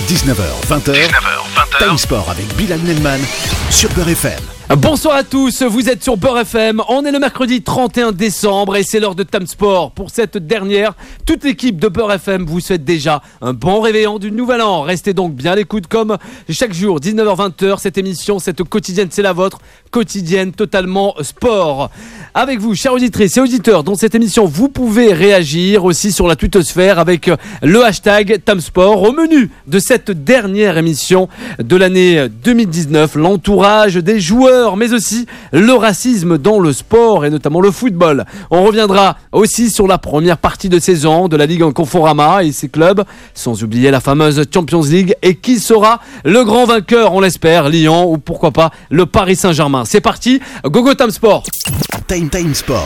19h, 20h, Time Sport avec Bilal Nelman sur Beurre FM. Bonsoir à tous, vous êtes sur Beurre FM, on est le mercredi 31 décembre et c'est l'heure de Time Sport. Pour cette dernière, toute l'équipe de Beurre FM vous souhaite déjà un bon réveillon du nouvel an. Restez donc bien à l'écoute comme chaque jour, 19h-20h, cette émission, cette quotidienne, c'est la vôtre, quotidienne totalement sport. Avec vous, chers auditrices et auditeurs, dans cette émission, vous pouvez réagir aussi sur la twittosphère avec le hashtag Time Sport. Au menu de cette dernière émission de l'année 2019, l'entourage des joueurs, mais aussi le racisme dans le sport et notamment le football. On reviendra aussi sur la première partie de saison de la Ligue en Conforama et ses clubs, sans oublier la fameuse Champions League et qui sera le grand vainqueur, on l'espère, Lyon ou pourquoi pas le Paris Saint-Germain. C'est parti, go Time Sport. Time Sport.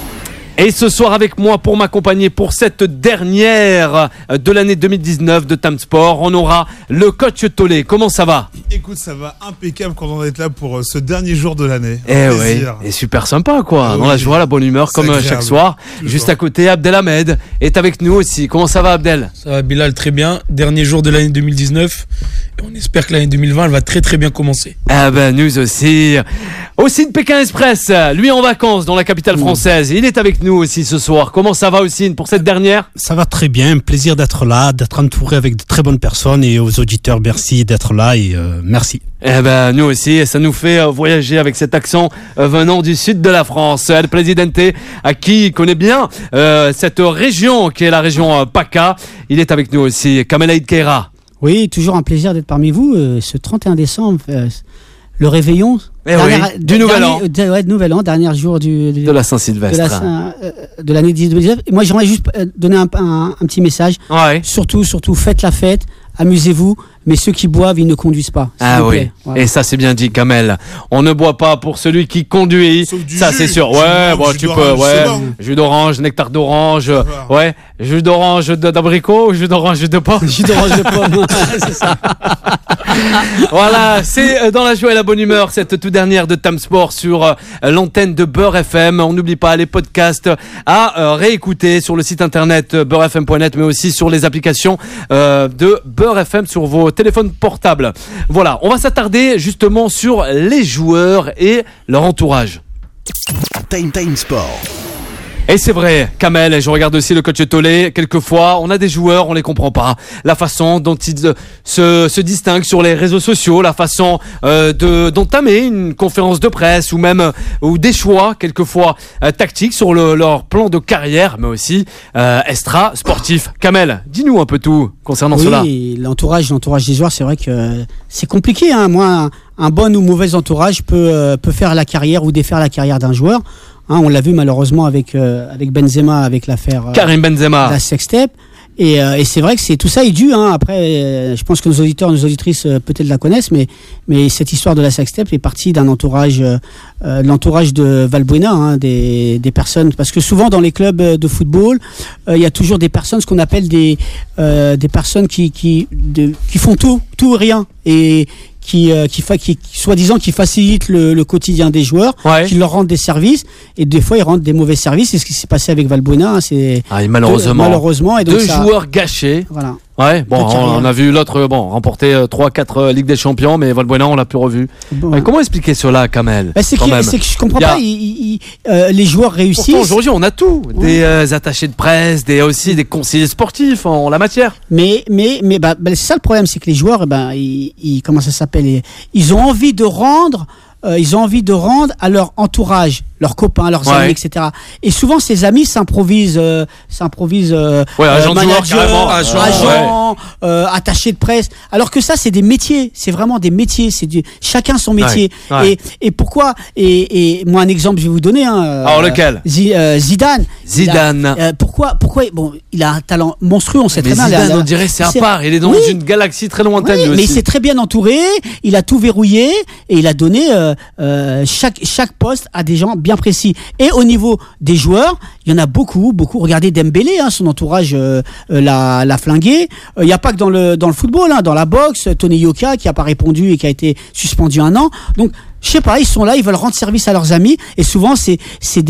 Et ce soir avec moi pour m'accompagner pour cette dernière de l'année 2019 de Time Sport, on aura le coach Tolé. Comment ça va ? Écoute, ça va impeccable quand on est là pour ce dernier jour de l'année. Oui, et super sympa quoi, dans la joie, la bonne humeur comme chaque soir. Toujours. Juste à côté, Abdelhamed est avec nous aussi. Comment ça va Abdel ? Ça va Bilal, très bien. Dernier jour de l'année 2019. Et on espère que l'année 2020 elle va très très bien commencer. Ah ben nous aussi. Ossine Pékin Express, lui en vacances dans la capitale française. Il est avec nous aussi ce soir. Comment ça va Ossine pour cette dernière ? Ça va très bien, plaisir d'être là, d'être entouré avec de très bonnes personnes et aux auditeurs merci d'être là et merci. Eh ben nous aussi, ça nous fait voyager avec cet accent venant du sud de la France. El Presidente, à qui connaît bien cette région qui est la région PACA, il est avec nous aussi. Kamel Aïd Keira. Oui, toujours un plaisir d'être parmi vous. Ce 31 décembre, le réveillon du Nouvel An. Nouvel An, dernier jour de la Saint-Sylvestre. De l'année 2019. Moi, j'aimerais juste donner un petit message. Ouais. Surtout, faites la fête, amusez-vous. Mais ceux qui boivent, ils ne conduisent pas. Ah oui, plaît. Voilà. Et ça c'est bien dit Kamel. On ne boit pas pour celui qui conduit. Ça c'est sûr. Ouais, bon, tu peux. Ouais. Jus d'orange, nectar d'orange. Ouais. Jus d'orange d'abricot ou jus d'orange de pomme. Jus d'orange de pomme. C'est ça. Voilà, c'est dans la joie et la bonne humeur cette toute dernière de Time Sport sur l'antenne de Beurre FM. On n'oublie pas les podcasts à réécouter sur le site internet beurrefm.net, mais aussi sur les applications de Beurre FM sur vos téléphones portables. Voilà, on va s'attarder justement sur les joueurs et leur entourage. Time Sport. Et c'est vrai, Kamel, et je regarde aussi le coach Tolé, quelquefois, on a des joueurs, on les comprend pas. La façon dont ils se distinguent sur les réseaux sociaux, la façon d'entamer une conférence de presse ou même ou des choix, quelquefois tactiques sur leur plan de carrière, mais aussi extra sportif. Kamel, dis-nous un peu tout concernant cela. Oui, l'entourage des joueurs, c'est vrai que c'est compliqué. Hein. Moi, un bon ou mauvais entourage peut faire la carrière ou défaire la carrière d'un joueur. Hein, on l'a vu malheureusement avec Benzema, avec l'affaire Karim Benzema, la sextape. Et c'est vrai que tout ça est dû. Hein. Après, je pense que nos auditeurs, nos auditrices peut-être la connaissent, mais cette histoire de la sextape est partie d'un entourage, l'entourage de Valbuena, hein, des personnes, parce que souvent dans les clubs de football, il y a toujours des personnes, ce qu'on appelle des personnes qui font tout ou rien et qui soi-disant qui facilite le quotidien des joueurs, qui leur rendent des services et des fois ils rendent des mauvais services. C'est ce qui s'est passé avec Valbuena. Hein, malheureusement et donc joueurs gâchés. Voilà. Ouais, bon, on a vu l'autre remporter 3-4 Ligues des Champions, mais Valbuena on l'a plus revu. Bon. Comment expliquer cela, Kamel ? C'est que je comprends pas. Les joueurs réussissent. Pourtant, aujourd'hui, on a tout, des attachés de presse, aussi des conseillers sportifs en la matière. Mais c'est ça le problème, c'est que les joueurs, comment ça s'appelle ? Ils ont envie de rendre. À leur entourage, leurs copains, leurs amis, etc. Et souvent, ces amis s'improvisent agent de joueur, carrément, agent, attaché de presse. Alors que ça, c'est des métiers. C'est vraiment des métiers. Chacun son métier. Ouais. Et pourquoi et moi, un exemple, je vais vous donner. Alors, lequel ? Zidane. Pourquoi bon, il a un talent monstrueux, on sait très bien. Zidane, on dirait, c'est à part. Il est dans une galaxie très lointaine. Oui, mais il s'est très bien entouré. Il a tout verrouillé et il a donné chaque poste à des gens bien précis. Et au niveau des joueurs, il y en a beaucoup. Regardez Dembélé, hein, son entourage l'a flingué. Il n'y a pas que dans le football, hein, dans la boxe, Tony Yoka qui n'a pas répondu et qui a été suspendu 1 an. Donc Je sais pas, ils sont là, ils veulent rendre service à leurs amis, et souvent c'est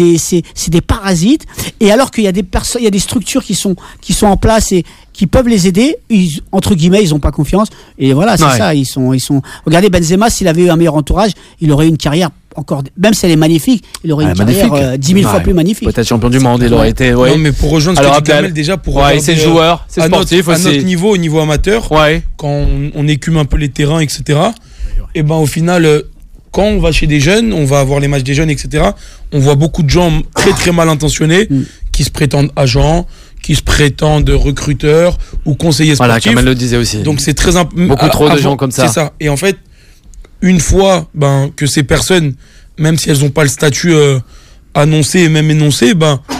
des parasites. Et alors qu'il y a des personnes, il y a des structures qui sont en place et qui peuvent les aider, entre guillemets, ils ont pas confiance. Et voilà, c'est ça. Ils sont. Regardez Benzema, s'il avait eu un meilleur entourage, il aurait eu une carrière encore, même si elle est magnifique, il aurait une carrière 10 000 fois plus magnifique. Peut-être champion du monde, il aurait été. Ouais. Non, mais pour rejoindre ce que dit Kamel, déjà pour c'est joueur, c'est sportif aussi. À notre niveau, au niveau amateur, quand on écume un peu les terrains, etc. Et ben au final. Quand on va chez des jeunes, on va voir les matchs des jeunes, etc. On voit beaucoup de gens très très mal intentionnés qui se prétendent agents, qui se prétendent recruteurs ou conseillers sportifs. Voilà, comme elle le disait aussi. Donc c'est très beaucoup trop de gens comme ça. C'est ça. Et en fait, une fois que ces personnes, même si elles n'ont pas le statut annoncé et même énoncé,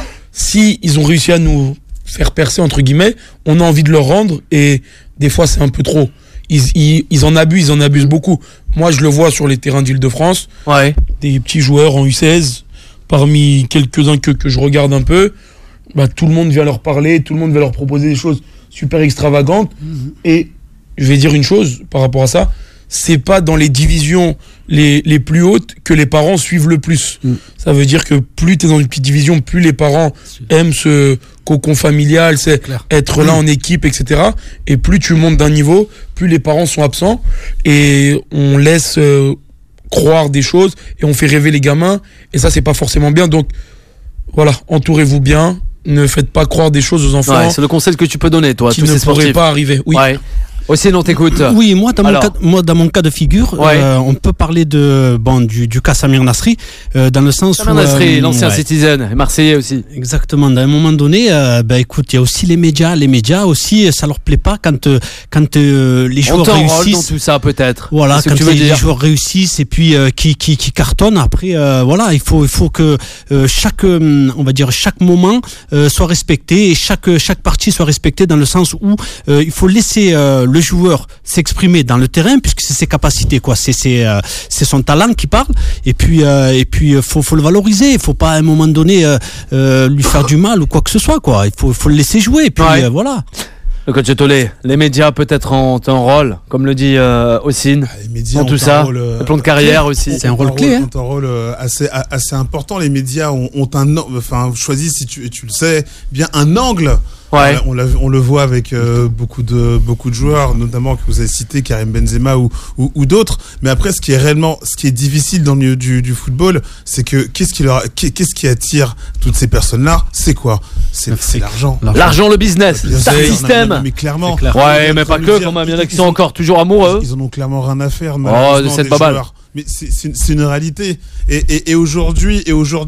si ils ont réussi à nous faire percer entre guillemets, on a envie de leur rendre et des fois c'est un peu trop. Ils en abusent beaucoup. Moi, je le vois sur les terrains d'Île-de-France. Des petits joueurs en U16, parmi quelques-uns que je regarde un peu, tout le monde vient leur parler, tout le monde va leur proposer des choses super extravagantes. Et je vais dire une chose par rapport à ça, c'est pas dans les divisions les plus hautes que les parents suivent le plus. Ça veut dire que plus tu es dans une petite division, plus les parents aiment ce cocon familial, c'est être là en équipe, etc. Et plus tu montes d'un niveau, plus les parents sont absents et on laisse croire des choses et on fait rêver les gamins et ça c'est pas forcément bien. Donc voilà, entourez-vous bien, ne faites pas croire des choses aux enfants. C'est le conseil que tu peux donner, toi, qui ne pourraient pas arriver. Aussi, non, t'écoutes. Oui, moi, dans mon cas de figure, on peut parler du cas Samir Nasri, dans le sens Samir Nasri, l'ancien Citizen, Marseillais aussi. Exactement. À un moment donné, écoute, il y a aussi les médias. Les médias aussi, ça leur plaît pas quand les joueurs réussissent. Dans tout ça, peut-être. Voilà, quand les joueurs réussissent et puis qui cartonnent. Après, il faut que chaque moment soit respecté et chaque partie soit respectée dans le sens où il faut laisser le joueur s'exprimer dans le terrain puisque c'est ses capacités, c'est son talent qui parle et puis faut le valoriser, il faut pas à un moment donné lui faire du mal ou quoi que ce soit, il faut le laisser jouer et puis voilà. Le coach Tolé, les médias peut-être ont un rôle, comme le dit Ossine, les médias ont tout ça, le plan de carrière aussi. C'est un rôle clé. Ont un rôle assez important. Les médias ont choisi, si tu le sais, bien un angle. On le voit avec beaucoup de joueurs, notamment que vous avez cité, Karim Benzema ou d'autres. Mais après, ce qui est difficile dans le milieu du football, c'est que qu'est-ce qui attire toutes ces personnes-là? C'est quoi? C'est l'argent. L'argent, le business, le système. Mais clairement. Mais pas que, quand même. Il y en a qui sont encore toujours amoureux. Ils en ont clairement rien à faire. De cette baballe. Mais c'est une réalité. Et aujourd'hui,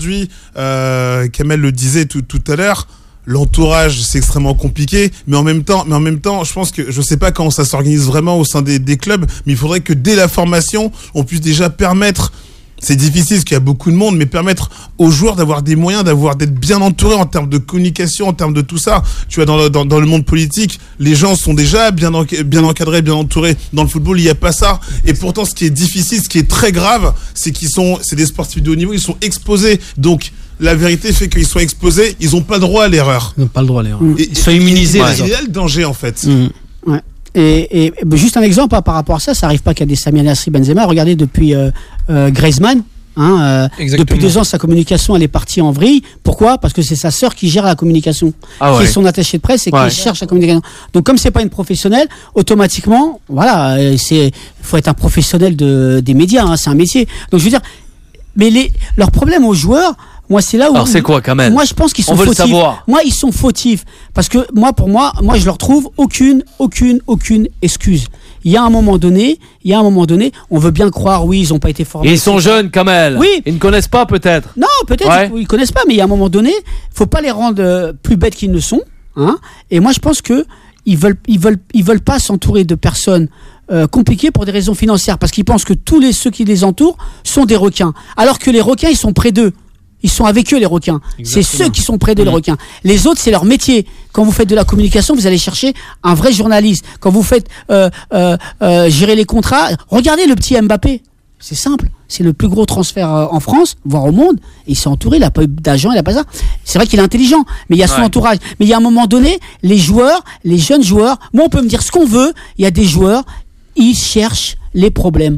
Kamel le disait tout à l'heure, l'entourage, c'est extrêmement compliqué, mais en même temps, je pense que, je sais pas comment ça s'organise vraiment au sein des clubs, mais il faudrait que dès la formation, on puisse déjà permettre, c'est difficile parce qu'il y a beaucoup de monde, mais permettre aux joueurs d'avoir des moyens, d'être bien entourés en termes de communication, en termes de tout ça. Tu vois, dans le monde politique, les gens sont déjà bien encadrés, bien entourés. Dans le football, il n'y a pas ça. Et pourtant, ce qui est difficile, ce qui est très grave, c'est c'est des sportifs de haut niveau, ils sont exposés. Donc, la vérité fait qu'ils sont exposés, ils n'ont pas droit à l'erreur. Ils n'ont pas le droit à l'erreur. Ils sont immunisés. Il y a le danger, en fait. Ouais. Et juste un exemple par rapport à ça, ça n'arrive pas qu'il y a des Samir Nasri, Benzema. Regardez depuis Griezmann. Depuis 2 ans, sa communication elle est partie en vrille. Pourquoi? Parce que c'est sa sœur qui gère la communication, qui est son attachée de presse et qui cherche la communication. Donc comme c'est pas une professionnelle, automatiquement, faut être un professionnel des médias. C'est un métier. Donc je veux dire, mais leurs problèmes aux joueurs. Moi, c'est là où. Alors, c'est quoi, Kamel? Moi, je pense qu'ils sont fautifs. On veut le savoir. Moi, ils sont fautifs. Parce que, pour moi, je leur trouve aucune excuse. Il y a un moment donné, on veut bien croire, oui, ils n'ont pas été formés. Et ils sont jeunes, Kamel. Oui. Ils ne connaissent pas, peut-être. Non, peut-être, ils connaissent pas, mais il y a un moment donné, faut pas les rendre plus bêtes qu'ils ne sont, Et moi, je pense que ils veulent pas s'entourer de personnes compliquées pour des raisons financières, parce qu'ils pensent que ceux qui les entourent sont des requins. Alors que les requins, ils sont près d'eux. Ils sont avec eux, les requins. Exactement. C'est ceux qui sont près de les requins. Les autres, c'est leur métier. Quand vous faites de la communication, vous allez chercher un vrai journaliste. Quand vous faites gérer les contrats, regardez le petit Mbappé. C'est simple. C'est le plus gros transfert en France, voire au monde. Et il s'est entouré, il n'a pas eu d'agent, il n'a pas ça. C'est vrai qu'il est intelligent, mais il y a son entourage. Mais il y a un moment donné, les jeunes joueurs, moi on peut me dire ce qu'on veut, il y a des joueurs, ils cherchent les problèmes.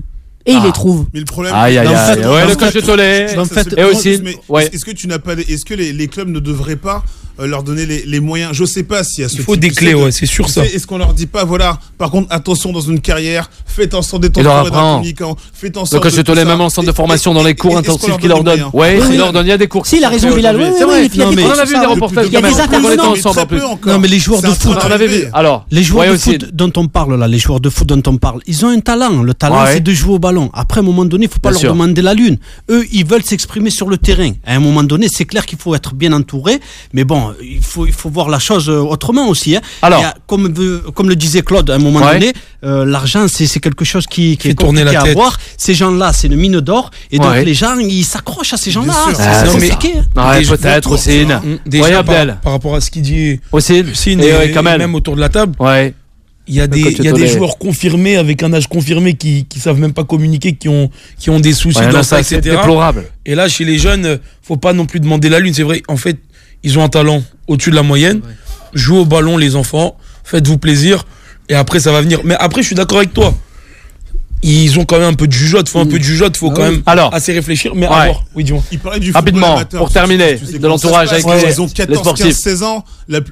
Et il les trouve. Mais le problème, Aïe, aïe, en aïe. fait, Ouais, en le fait, coach de Tollet. ça, en fait, c'est- et aussi, mais ouais. est-ce que les clubs ne devraient pas leur donner les moyens? Je sais pas s'il y a ce Il faut type, des tu sais, clés, de- ouais, c'est sûr tu ça. sais, est-ce qu'on leur dit pas, voilà, par contre, attention dans une carrière, faites en sorte d'être Et leur entouré d'un apprend. communicant, faites en Le sorte coach de tout Tollet, ça. même en centre de Et- formation, dans les cours est-ce qu'on intensifs leur qu'il leur donne donne. des Ouais, moyens? il leur donne. Il y a des cours. Si, il a raison, Bilal. aujourd'hui. Oui, C'est oui, vrai. il y a Non, des mais On cours en a sur vu ça. des reportages. Il y a quand des même. intervenants. On était mais ensemble très en plus. peu encore. Non, mais les joueurs C'est de un foot, train On avait vu. d'arriver. Alors, les joueurs ouais, de aussi. foot dont on parle là, les joueurs de foot dont on parle, ils ont un talent. Le talent, Ouais. c'est de jouer au ballon. Après, à un moment donné, il faut pas Bien leur sûr. demander la lune. Eux, ils veulent s'exprimer sur le terrain. À un moment donné, c'est clair qu'il faut être bien entouré, mais bon, il faut voir la chose autrement aussi. Hein. Alors. Il y a, comme le disait Claude, à un moment Ouais. donné, l'argent, c'est quelque chose qui Fait est tourner compliqué la à tête. avoir. Ces gens-là, c'est une mine d'or, et donc Ouais. les gens, ils s'accrochent à ces gens-là. sûr. C'est Ah, c'est c'est compliqué. ça. Ouais, Déjà, peut-être autour, aussi. ça. Déjà, Ouais, par, Abdel. par rapport à ce qu'il dit Aussi. Sine Et et Kamel. même autour de la table, Ouais. il y a Le coach des Tollet. joueurs confirmés avec un âge confirmé qui savent même pas communiquer, qui ont des soucis Ouais, dans là, ça, ça, c'est etc. déplorable. Et là, chez les jeunes, faut pas non plus demander la lune. C'est vrai, en fait, ils ont un talent au-dessus de la moyenne. Jouez au ballon, les enfants. Faites-vous plaisir. Et après, ça va venir. Mais après, je suis d'accord avec toi. Ils ont quand même un peu de jugeote. Faut un peu de jugeote. Faut quand même Alors. assez réfléchir. Mais Ouais. à voir. Oui, dis-moi. Il parlait du Rapidement, football amateur, pour terminer, tu sais de comment ça l'entourage se passe. avec les- Ils ont les 14, sportifs. 15, 16 ans.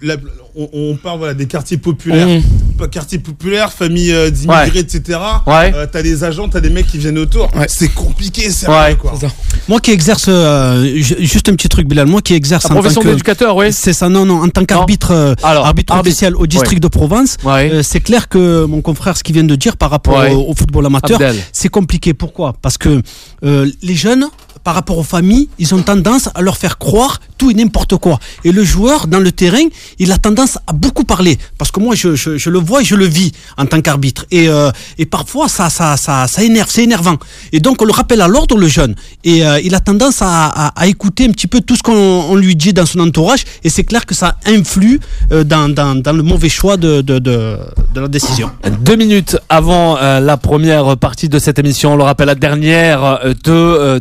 On parle voilà, des quartiers populaires. Pas quartiers populaires, familles d'immigrés, Ouais. etc. Ouais. T'as des agents, t'as des mecs qui viennent autour. Ouais. C'est compliqué, c'est Ouais. quoi. C'est ça. Moi qui exerce, juste un petit truc, Bilal, moi qui exerce La en tant profession que... d'éducateur, oui. C'est ça, non, en tant qu'arbitre Alors, arbitre arbitre. officiel au district de Provence, Ouais. c'est clair que mon confrère, ce qu'il vient de dire par rapport Ouais. au football amateur, Abdel. c'est compliqué. Pourquoi ? Parce que les jeunes, par rapport aux familles, ils ont tendance à leur faire croire tout et n'importe quoi. Et le joueur, dans le terrain, il a tendance à beaucoup parler. Parce que moi, je le vois et je le vis en tant qu'arbitre. Et parfois, ça énerve, c'est énervant. Et donc, on le rappelle à l'ordre, le jeune. Et il a tendance à écouter un petit peu tout ce qu'on lui dit dans son entourage. Et c'est clair que ça influe dans le mauvais choix de la décision. 2 minutes avant la première partie de cette émission, on le rappelle, la dernière de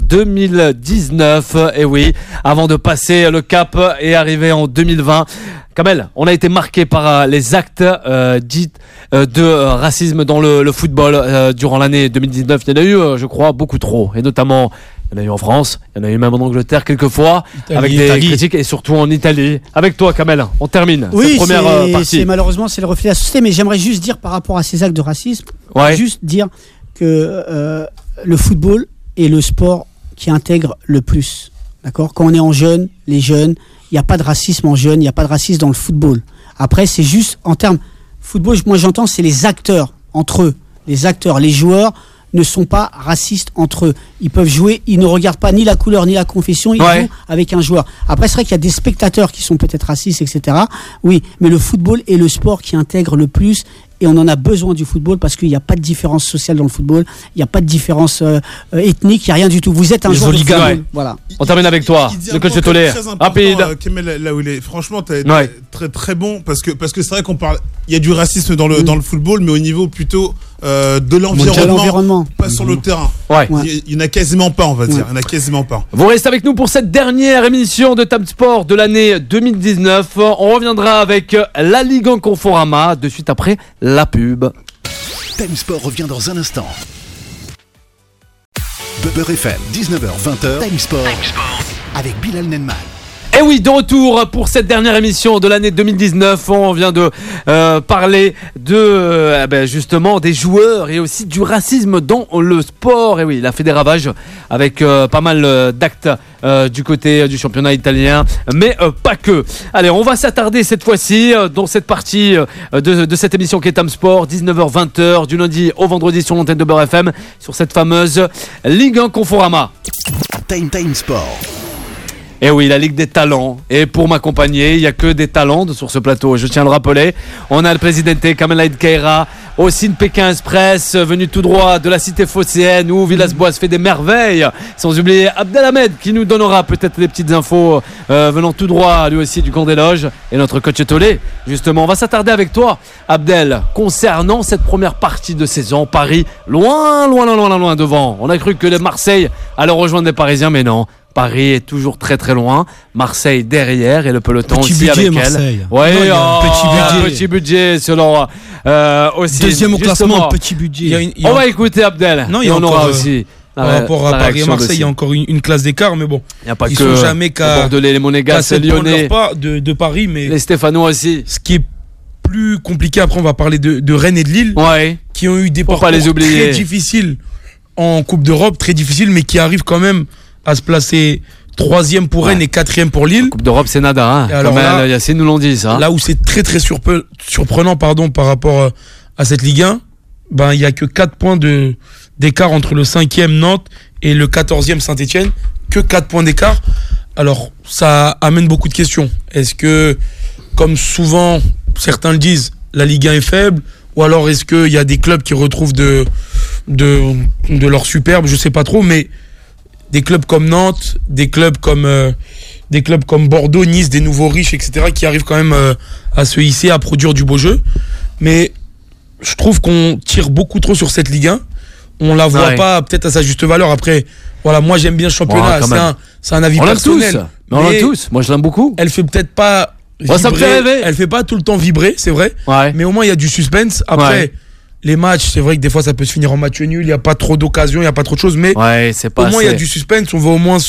2019, et oui, avant de passer le cap et arriver en 2020. Kamel, on a été marqué par les actes dits de racisme dans le football durant l'année 2019. Il y en a eu, je crois, beaucoup trop, et notamment il y en a eu en France, il y en a eu même en Angleterre quelquefois, avec des Italie. critiques, et surtout en Italie. Avec toi, Kamel, on termine cette première partie. Malheureusement, c'est le reflet de la société. Mais j'aimerais juste dire par rapport à ces actes de racisme, Ouais. juste dire que le football est le sport qui intègre le plus. D'accord ? Quand on est en jeune, les jeunes, il n'y a pas de racisme en jeunes, il n'y a pas de racisme dans le football. Après, c'est juste en termes football, moi j'entends, c'est les acteurs entre eux. Les acteurs, les joueurs ne sont pas racistes entre eux. Ils peuvent jouer, ils ne regardent pas ni la couleur ni la confession, ils Ouais. jouent avec un joueur. Après, c'est vrai qu'il y a des spectateurs qui sont peut-être racistes, etc. Oui, mais le football est le sport qui intègre le plus. Et on en a besoin du football parce qu'il n'y a pas de différence sociale dans le football, il n'y a pas de différence ethnique, il n'y a rien du tout. Vous êtes un Les joueur de hooligans, football. ouais. Voilà. On termine avec toi, Il dit le un coach de point Tollet. très important, Rapide. Kemel, là où il est. Franchement, t'as été Ouais. très très bon parce que c'est vrai qu'on parle. Il y a du racisme dans le football, mais au niveau plutôt de l'environnement, pas sur le terrain. Ouais. Ouais. Il n'y en a quasiment pas, on va dire. Il n'y en a quasiment pas. Vous restez avec nous pour cette dernière émission de Time Sport de l'année 2019. On reviendra avec la Ligue en Conforama de suite après la pub. Time Sport revient dans un instant. Beurre FM, 19h-20h. Time Sport avec Bilal Nenman. Et oui, de retour pour cette dernière émission de l'année 2019. On vient de parler de justement des joueurs et aussi du racisme dans le sport. Et oui, il a fait des ravages avec pas mal d'actes du côté du championnat italien, mais pas que. Allez, on va s'attarder cette fois-ci dans cette partie de cette émission qui est Time Sport, 19h-20h, du lundi au vendredi sur l'antenne de Beurre FM, sur cette fameuse Ligue 1 Conforama. Time Sport. Et oui, la Ligue des talents. Et pour m'accompagner, il n'y a que des talents sur ce plateau. Je tiens à le rappeler. On a le présidente Kamel Aïd Keira, aussi une Pékin Express, venu tout droit de la cité phocéenne où Villas-Boas fait des merveilles. Sans oublier Abdelhamed qui nous donnera peut-être des petites infos venant tout droit lui aussi du camp des loges. Et notre coach Tollet, justement. On va s'attarder avec toi, Abdel, concernant cette première partie de saison. Paris, loin devant. On a cru que les Marseille allaient rejoindre les Parisiens, mais non. Paris est toujours très très loin. Marseille derrière et le peloton Petit aussi budget, avec Marseille. elle. Ouais, Non, il y a un petit budget selon aussi. Deuxième au justement. classement, petit budget. On va écouter Abdel. Non, il y et a on encore, aura aussi. Par rapport à Paris et Marseille, il y a encore une classe d'écart, mais bon. Il n'y a pas ils que sont jamais les qu'à Bordelais, les Monégasques, les Lyonnais, de Paris, mais les Stéphanois aussi. ce qui est plus compliqué, après on va parler de Rennes et de Lille, Ouais. qui ont eu des Faut parcours pas les oublier. très difficiles en Coupe d'Europe, très difficiles, mais qui arrivent quand même à se placer 3e pour Rennes et 4e pour Lille. Coupe d'Europe, c'est nada. Hein. Et alors Comme là- Yacine nous l'ont dit, ça. Là où c'est très très surprenant par rapport à cette Ligue 1, ben il y a que 4 points d'écart entre le 5e Nantes et le 14e Saint-Etienne, que 4 points d'écart. Alors ça amène beaucoup de questions. Est-ce que, comme souvent certains le disent, la Ligue 1 est faible, ou alors est-ce qu'il y a des clubs qui retrouvent de leur superbe, je sais pas trop, mais des clubs comme Nantes, des clubs comme Bordeaux, Nice, des nouveaux riches, etc., qui arrivent quand même à se hisser, à produire du beau jeu. Mais je trouve qu'on tire beaucoup trop sur cette Ligue 1. On la voit Ouais. pas peut-être à sa juste valeur. Après, voilà, moi j'aime bien le championnat. Ouais, quand même. C'est un avis On l'aime tous. personnel. Mais on l'aime Mais tous. Moi, je l'aime beaucoup. Elle fait peut-être pas Ouais, ça me fait rêver. Elle fait pas tout le temps vibrer, c'est vrai. Ouais. Mais au moins il y a du suspense. Après, Ouais. les matchs, c'est vrai que des fois ça peut se finir en match nul. Il y a pas trop d'occasions, il y a pas trop de choses. Mais Ouais, c'est pas au moins il y a assez. du suspense, on va au moins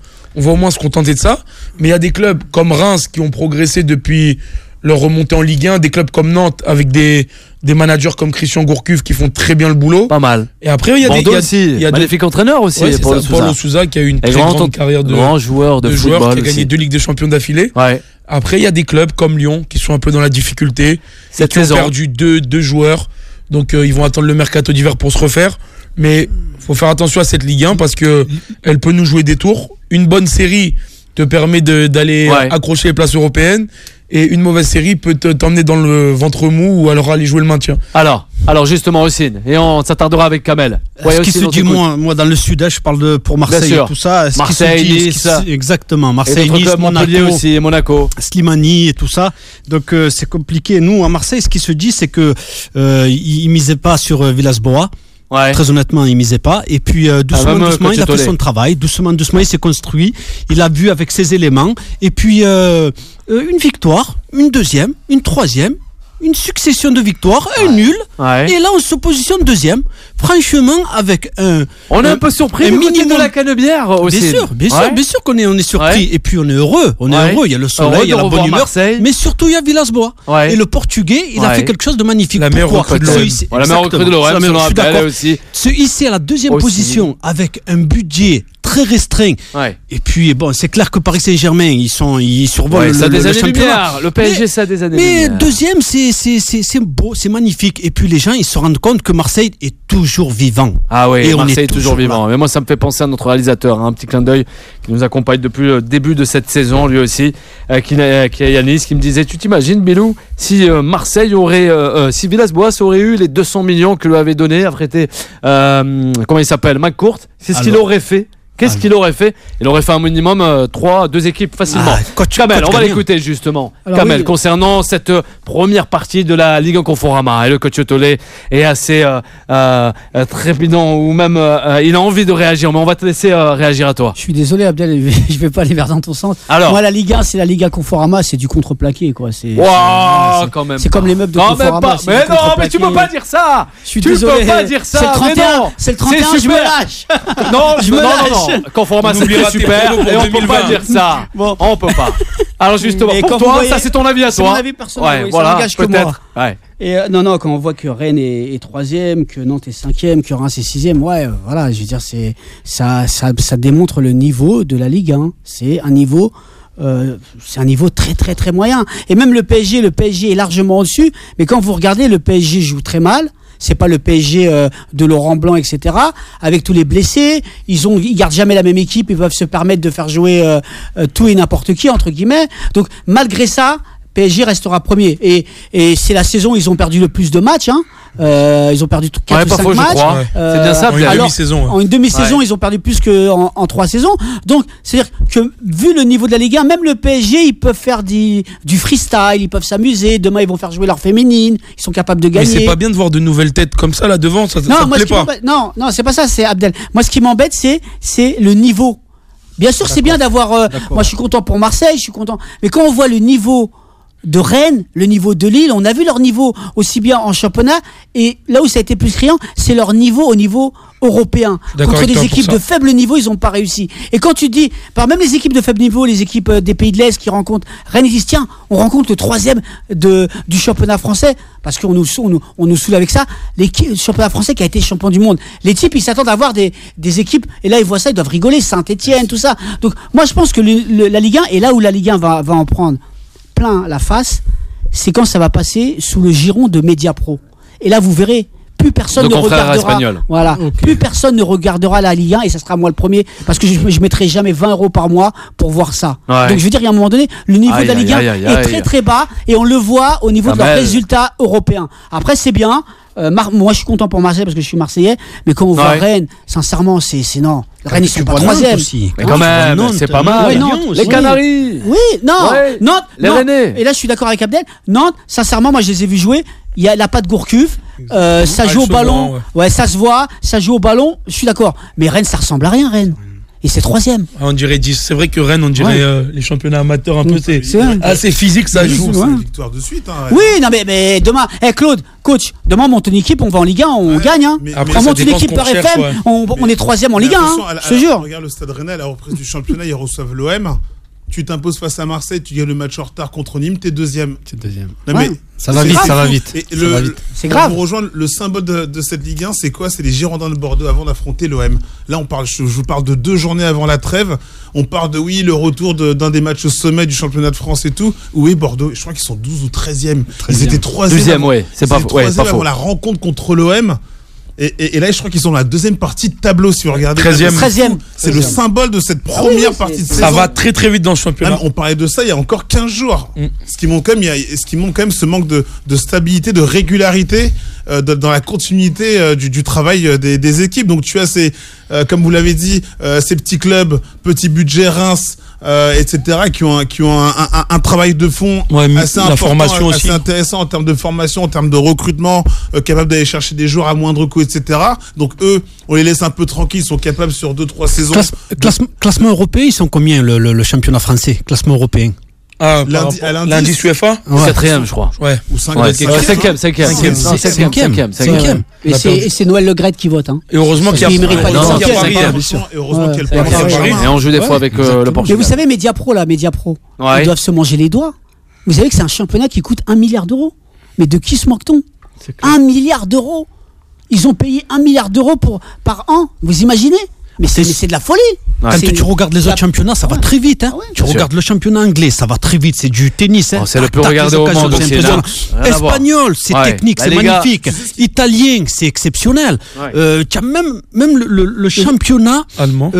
se contenter de ça. Mais il y a des clubs comme Reims qui ont progressé depuis leur remontée en Ligue 1, des clubs comme Nantes avec des managers comme Christian Gourcuff qui font très bien le boulot. Pas mal. Et après il y a Bordeaux il y a- aussi. il y a Magnifique entraîneur aussi. ouais, c'est Paulo ça, Sousa. Paulo Sousa qui a eu une Et très grande carrière grand joueur de joueur football qui a gagné aussi. 2 Ligues des Champions d'affilée. Ouais. Après il y a des clubs comme Lyon qui sont un peu dans la difficulté, Cette qui ont saison. perdu deux joueurs. Donc ils vont attendre le mercato d'hiver pour se refaire. Mais faut faire attention à cette Ligue 1 parce que elle peut nous jouer des tours. Une bonne série te permet d'aller Ouais. accrocher les places européennes. Et une mauvaise série peut t'emmener dans le ventre mou ou alors aller jouer le maintien. Alors justement, Hossein. Et on s'attardera avec Kamel. Ouais, Ce qui Hossein, se on dit, t'écoute. moi dans le sud-est, je parle pour Marseille sûr. et tout ça. Ce Marseille, qui se dit, Nice. exactement. Et Marseille, d'autres Nice, clubs, Montpellier Monaco, aussi, et Monaco. Slimani et tout ça. Donc c'est compliqué. Nous, à Marseille, ce qui se dit, c'est que ils misaient pas sur Villas-Boas. Ouais. Très honnêtement, il misait pas. Et puis doucement, même doucement, il a fait Coach son travail. Doucement, doucement, il s'est construit. Il a vu avec ses éléments. Et puis une victoire, une deuxième, une troisième, une succession de victoires, un nul. Ouais. Et là, on se positionne deuxième. Franchement, avec un. On est un peu surpris un du côté minimum. de la Canebière aussi. Bien sûr qu'on est surpris. Ouais. Et puis on est heureux. On est Ouais. heureux. Il y a le Heureux soleil, il y a de la bonne revoir humeur. Marseille. Mais surtout, il y a Villas-Boas. Ouais. Et le Portugais, il a Ouais. fait quelque chose de magnifique. La meilleure Pourquoi recrue de l'OM. La meilleure recrue de l'OM, C'est la meilleure, selon je suis Abdel d'accord. aussi. Se hisser à la deuxième Aussi. position avec un budget très restreint. Ouais. Et puis, bon, c'est clair que Paris Saint-Germain, ils survolent Ouais, ça a des le années championnat. lumière. Le PSG, ça a des années Mais lumière. deuxième, c'est beau, c'est magnifique. Et puis les gens, ils se rendent compte que Marseille est toujours vivant. Ah oui, Et on Marseille est est toujours toujours vivant. Mais moi, ça me fait penser à notre réalisateur, hein, un petit clin d'œil qui nous accompagne depuis le début de cette saison, lui aussi, qui est Yanis, qui me disait, tu t'imagines, Bilou, si Marseille aurait, si Villas-Boas aurait eu les 200 millions que lui avait donné, affrété, comment il s'appelle, McCourt, c'est ce qu'il Alors. aurait fait. Qu'est-ce qu'il aurait fait? Il aurait fait un minimum 2 équipes facilement. Kamel, on va l'écouter justement. Alors Kamel, oui. concernant cette première partie de la Ligue 1 Conforama, et le coach Tolé est assez trépidant, ou même il a envie de réagir, mais on va te laisser réagir à toi. Je suis désolé, Abdel, je vais pas aller vers dans ton sens. Alors. Moi, la Ligue 1, c'est la Liga Conforama, c'est du contreplaqué, quoi. C'est Waouh, c'est- quand même. c'est comme les meubles de Quand même Conforama. pas. c'est Mais du non, mais tu peux contreplaqué. pas dire ça. Je suis Tu désolé. peux pas dire ça. C'est le mais 31, non. c'est le 31, C'est je me super. lâche. Non, Je me non, lâche. non. Conforama, On c'est oubliera très tes super. pronos pour Et on peut 2020. pas dire ça. Bon. On peut pas. Alors justement, Mais pour quand toi, vous voyez- ça c'est ton avis à C'est toi. mon avis personnel, Ouais, oui, voilà, ça n'engage que peut-être. Ouais. Et non, quand on voit que Rennes est 3e, que Nantes est 5e, que Reims est 6e, ouais, voilà, je veux dire, ça démontre le niveau de la Ligue 1. C'est un niveau très très très moyen. Et même le PSG est largement au-dessus. Mais quand vous regardez, le PSG joue très mal. C'est pas le PSG de Laurent Blanc, etc. Avec tous les blessés, ils gardent jamais la même équipe. Ils peuvent se permettre de faire jouer tout et n'importe qui entre guillemets. Donc malgré ça, PSG restera premier. Et c'est la saison où ils ont perdu le plus de matchs. Hein. Ils ont perdu 4 Ouais, ou pas 5 faux, je matchs. crois. Ouais. C'est bien ça, En une Pierre. demi-saison. En une demi-saison, Ouais. ils ont perdu plus qu'en 3 saisons. Donc, c'est-à-dire que vu le niveau de la Ligue 1, même le PSG, ils peuvent faire du freestyle, ils peuvent s'amuser. Demain, ils vont faire jouer leur féminine. Ils sont capables de Mais gagner. c'est pas bien de voir de nouvelles têtes comme ça là devant, ça te Non, moi, plaît ce qui pas. m'embête- non, c'est pas ça, c'est Abdel. Moi, ce qui m'embête, c'est le niveau. Bien sûr, c'est bien d'avoir. Moi, je suis content pour Marseille, je suis content. Mais quand on voit le niveau de Rennes, le niveau de Lille, on a vu leur niveau aussi bien en championnat, et là où ça a été plus criant, c'est leur niveau au niveau européen. Contre des équipes de faible niveau, ils n'ont pas réussi. Et quand tu dis, même les équipes de faible niveau, les équipes des pays de l'Est qui rencontrent Rennes, ils disent tiens, on rencontre le 3e du championnat français, parce qu'on nous saoule avec ça, le championnat français qui a été champion du monde. Les types, ils s'attendent à avoir des équipes, et là ils voient ça, ils doivent rigoler, Saint-Etienne, tout ça. Donc moi je pense que la Ligue 1, et là où la Ligue 1 va en prendre plein la face, c'est quand ça va passer sous le giron de Mediapro. Et là, vous verrez, plus personne ne regardera. Espagnol. Voilà, plus personne ne regardera la Ligue 1, et ça sera moi le premier, parce que je mettrai jamais 20 € par mois pour voir ça. Ouais. Donc je veux dire, il y a un moment donné, le niveau de la Ligue 1 est très très bas, et on le voit au niveau de leurs résultats européens. Après, c'est bien. Moi, je suis content pour Marseille parce que je suis Marseillais, mais quand on voit Rennes, sincèrement, c'est non. Rennes, ils sont pas 3e. Mais quand même, c'est pas mal. Les Canaries. Oui, Nantes. Les Rennais. Et là, je suis d'accord avec Abdel. Nantes, sincèrement, moi, je les ai vus jouer. Il y a pas de Gourcuff. Ça joue au ballon. Ouais, ça se voit. Ça joue au ballon. Je suis d'accord. Mais Rennes, ça ressemble à rien, Rennes. Et c'est 3e. On dirait 10. C'est vrai que Rennes, on dirait les championnats amateurs un peu. C'est assez physique, ça joue. C'est une victoire de suite. Oui, non, mais demain, Claude, coach, demain, on monte une équipe, on va en Ligue 1, on gagne. Après, on monte une équipe par FM, on est 3e en Ligue 1. Je te jure. Regarde le Stade Rennais à la reprise du championnat, ils reçoivent l'OM. Tu t'imposes face à Marseille, tu gagnes le match en retard contre Nîmes, t'es 2e. Non, mais ça va vite. C'est grave. Pour rejoindre le symbole de cette Ligue 1, c'est quoi? C'est les Girondins de Bordeaux avant d'affronter l'OM. Là, je vous parle de 2 journées avant la trêve. On parle de le retour d'un des matchs au sommet du championnat de France et tout. Oui, Bordeaux, je crois qu'ils sont 12 ou 13e. Ils étaient 3e. 12e, ouais. C'est pas faux. Avant la rencontre contre l'OM. Et là, je crois qu'ils sont dans la 2e partie de tableau, si vous regardez. 13e. C'est le symbole de cette première partie de saison. Ça va très très vite dans le championnat. On parlait de ça il y a encore 15 jours. Ce qui montre quand même ce manque de stabilité, de régularité dans la continuité du travail des équipes. Donc tu as comme vous l'avez dit, ces petits clubs, petits budgets, Reims, etc., qui ont un travail de fond assez important, assez intéressant en termes de formation, en termes de recrutement, capable d'aller chercher des joueurs à moindre coût, etc. Donc eux, on les laisse un peu tranquilles, ils sont capables sur 2-3 saisons. Classement européen, ils sont combien le championnat français? Classement européen. L'indice UEFA 4e, je crois. Ouais. Ou 5e. 5e. Et c'est Noël Le Graët qui vote. Et heureusement qu'il y a Paris. Et on joue des fois avec le Portugal. Mais vous savez, Mediapro, ils doivent se manger les doigts. Vous savez que c'est un championnat qui coûte 1 milliard d'euros. Mais de qui se moque-t-on? 1 milliard d'euros. Ils ont payé 1 milliard d'euros par an. Vous imaginez? Mais c'est de la folie. Quand tu regardes les autres championnats, ça va très vite. Tu regardes le championnat anglais, ça va très vite. C'est du tennis. C'est le plus regardé au monde. Espagnol, c'est technique, c'est magnifique. Italien, c'est exceptionnel. Tu as même le championnat allemand,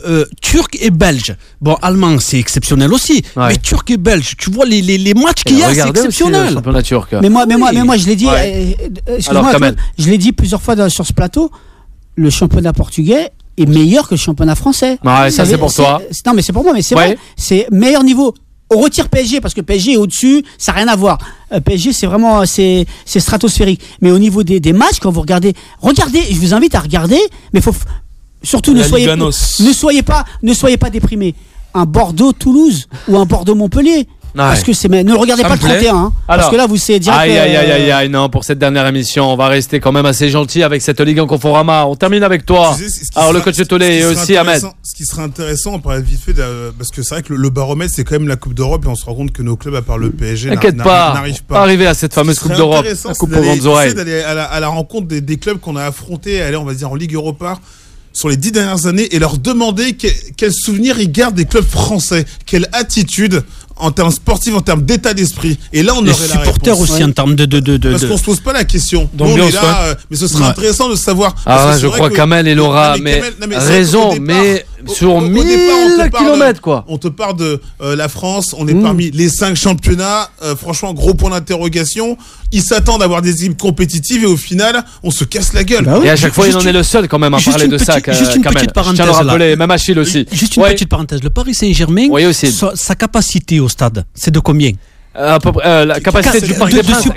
turc et belge. Bon, allemand, c'est exceptionnel aussi. Mais turc et belge, tu vois les matchs qu'il y a, c'est exceptionnel. Le championnat turc. Mais moi, je l'ai dit. Excuse-moi, je l'ai dit plusieurs fois sur ce plateau. Le championnat portugais est meilleur que le championnat français. Ouais, ça c'est pour toi. Non, mais c'est pour moi, mais c'est vrai. C'est meilleur niveau. On retire PSG parce que PSG est au-dessus, ça n'a rien à voir. PSG, c'est vraiment c'est stratosphérique. Mais au niveau des matchs, quand vous regardez, je vous invite à regarder, mais faut surtout ne soyez pas déprimés. Un Bordeaux-Toulouse ou un Bordeaux-Montpellier. Parce que ne regardez pas le 31, parce que là vous savez direct. Aïe, non, pour cette dernière émission, on va rester quand même assez gentil avec cette Ligue en Conforama. On termine avec toi. Alors le coach Tolé et aussi Ahmed. Ce qui serait intéressant, on parlait vite fait, parce que c'est vrai que le baromètre c'est quand même la Coupe d'Europe et on se rend compte que nos clubs, à part le PSG, n'arrivent pas à arriver à cette fameuse Coupe d'Europe. La Coupe aux grandes oreilles. D'aller à la rencontre des clubs qu'on a affrontés, on va dire en Ligue Europa sur les 10 dernières années et leur demander quel souvenir ils gardent des clubs français, quelle attitude en termes sportifs, en termes d'état d'esprit. Et là, on aurait la réponse. Les supporters aussi en termes de... Parce qu'on se pose pas la question. On est là, mais ce serait intéressant de savoir. Je crois qu'Amel et Laura, raison, mais sur 1000 kilomètres, quoi. On te parle de la France, on est parmi les 5 championnats. Franchement, gros point d'interrogation. Ils s'attendent à avoir des équipes compétitives et au final, on se casse la gueule. Et à chaque fois, il en est le seul quand même à parler de ça. Juste une petite parenthèse. Je tiens à le rappeler, même Achille aussi. Juste une petite parenthèse. Le Paris Saint-Germain, sa capacité au stade, c'est de combien? À peu près, la capacité du Parc des Princes,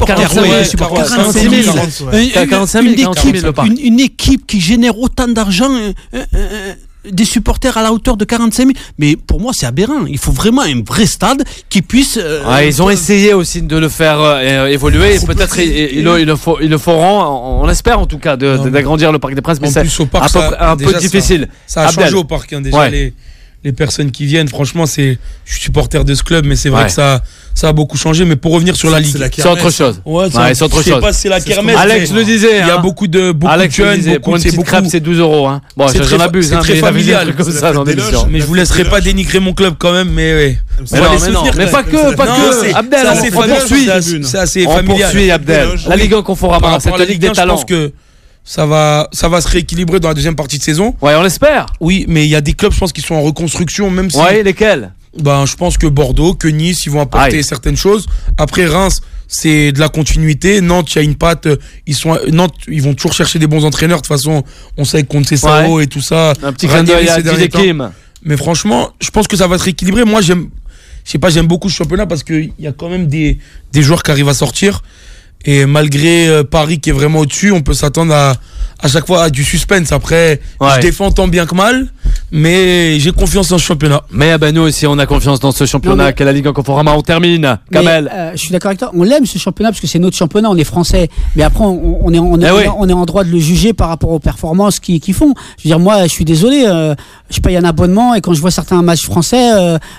45 000. Une équipe qui génère autant d'argent, des supporters à la hauteur de 45 000. Mais pour moi, c'est aberrant. Il faut vraiment un vrai stade qui puisse. Ils ont essayé aussi de le faire évoluer. Peut-être ils le feront. On espère en tout cas d'agrandir le Parc des Princes. Mais c'est un peu difficile. Ça a changé au parc. Déjà les personnes qui viennent, franchement, je suis supporter de ce club, mais c'est vrai que ça a beaucoup changé. Mais pour revenir sur la Ligue, c'est autre chose. C'est autre chose. Je sais pas si c'est la kermesse. Alex le disait. Il y a beaucoup de jeunes. Pour une petite crêpe, c'est 12 €. Hein. Bon, j'en abuse. C'est très familial. Comme ça dans l'émission. Mais je vous laisserai pas dénigrer mon club quand même. Mais mais pas que. Abdel, c'est assez familial. On poursuit Abdel. La Ligue 1 Conforama, cette Ligue des talents. Je pense que ça va se rééquilibrer dans la deuxième partie de saison. Ouais, on l'espère. Oui, mais il y a des clubs, je pense, qui sont en reconstruction, même si. Ouais, lesquels? Je pense que Bordeaux, que Nice, ils vont apporter certaines choses. Après, Reims, c'est de la continuité. Nantes, il y a une patte. Nantes, ils vont toujours chercher des bons entraîneurs. De toute façon, on sait qu'on sait Sao et tout ça. Un petit clin d'œil à Didier Kim. Mais franchement, je pense que ça va se rééquilibrer. Moi, j'aime beaucoup ce championnat parce qu'il y a quand même des joueurs qui arrivent à sortir. Et malgré Paris qui est vraiment au-dessus, on peut s'attendre à chaque fois à du suspense. Après, je défends tant bien que mal, mais j'ai confiance dans ce championnat. Mais nous aussi, on a confiance dans ce championnat qu'est la Ligue en Conforama. On termine. Kamel. Je suis d'accord avec toi. On l'aime ce championnat parce que c'est notre championnat. On est français, mais après on est en droit de le juger par rapport aux performances qu'ils font. Je veux dire, moi, je suis désolé. Je paye un abonnement et quand je vois certains matchs français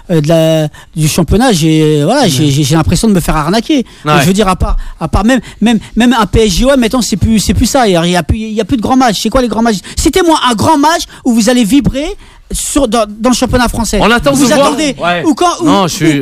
du championnat, j'ai l'impression de me faire arnaquer. Donc, je veux dire, à part même un PSG, maintenant c'est plus ça. Il y a plus de grands matchs. C'est quoi les grands matchs? Citez-moi un grand match où vous allez vibrer dans le championnat français. On attend vous attendez ou quand non, je suis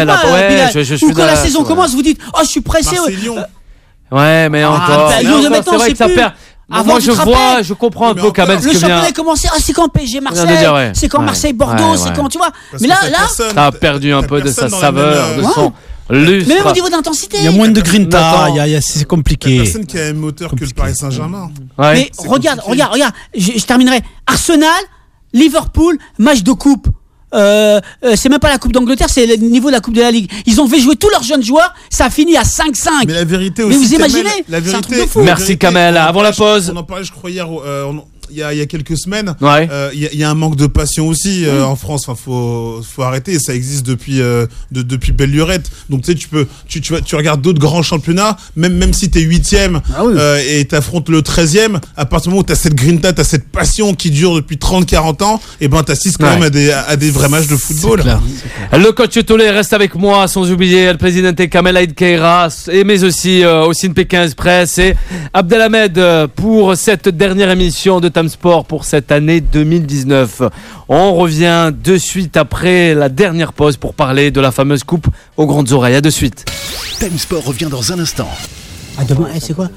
quand la saison commence, vous dites je suis pressé. Ouais, mais encore. C'est vrai que ça perd. Moi je comprends un peu Kamel ce que vient. Le championnat a commencé, c'est quand PSG Marseille, c'est quand Marseille Bordeaux, c'est quand tu vois. Mais là ça a perdu un peu de sa saveur, de son lustre. Mais même au niveau d'intensité. Il y a moins de grinta, c'est compliqué. Il y a personne qui a un moteur que le Paris Saint-Germain. Mais regarde, je terminerai. Arsenal, Liverpool, match de coupe. C'est même pas la Coupe d'Angleterre, c'est le niveau de la Coupe de la Ligue. Ils ont fait jouer tous leurs jeunes joueurs, ça a fini à 5-5. Mais la vérité aussi. Mais vous imaginez, c'est un truc de fou. Merci Kamel. Avant la pause. On en parlait, je crois, hier. Il y a quelques semaines, il y a un manque de passion aussi en France. Enfin, faut arrêter. Ça existe depuis belle lurette. Donc tu sais, tu regardes d'autres grands championnats, même si t'es 8e et t'affrontes le 13e. À partir du moment où t'as cette grinta, t'as cette passion qui dure depuis 30-40 ans, et t'assistes quand même à des vrais matchs de football. Le coach Tolé reste avec moi, sans oublier le président Kamel Aïd Keira, mais aussi Ossine Pékin Express et Abdelhamed pour cette dernière émission de Sport pour cette année 2019. On revient de suite après la dernière pause pour parler de la fameuse coupe aux grandes oreilles. À de suite. Time Sport revient dans un instant. Demain, c'est quoi